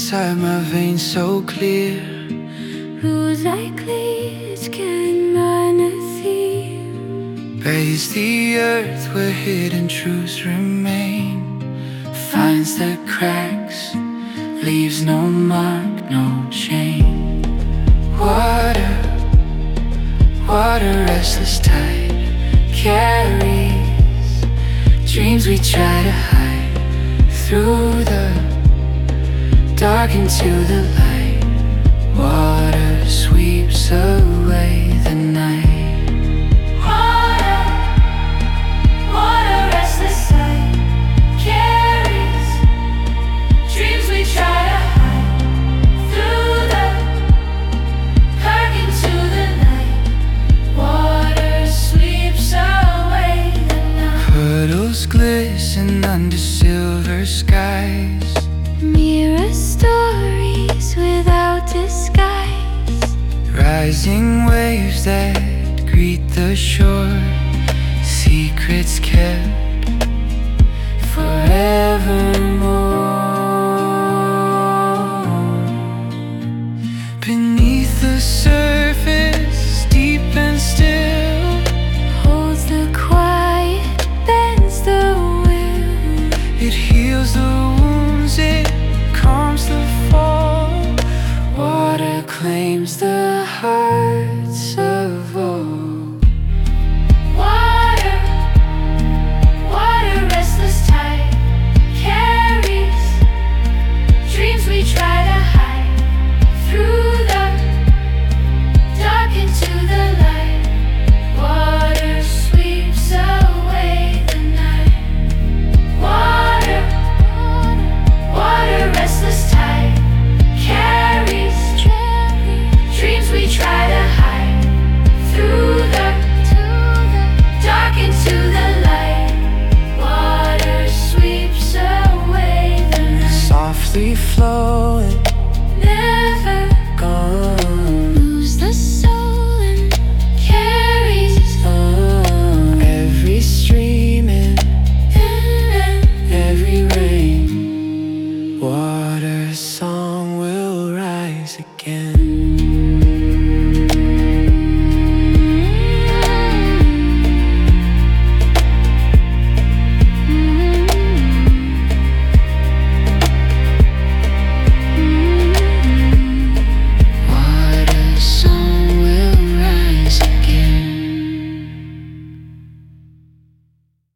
inside my veins so clear. Rules like leaves can learn a theme. Bathes the earth where hidden truths remain. Finds the cracks, leaves no mark, no chain. Water, water, restless tide carries dreams we try to hide through the dark into the light. Water sweeps away the night. Water, water, restless tide carries dreams we try to hide through the dark into the night. Water sweeps away the night. Puddles glisten under silver skies. Mirror stories without disguise. Rising waves that greet the shore. Secrets kept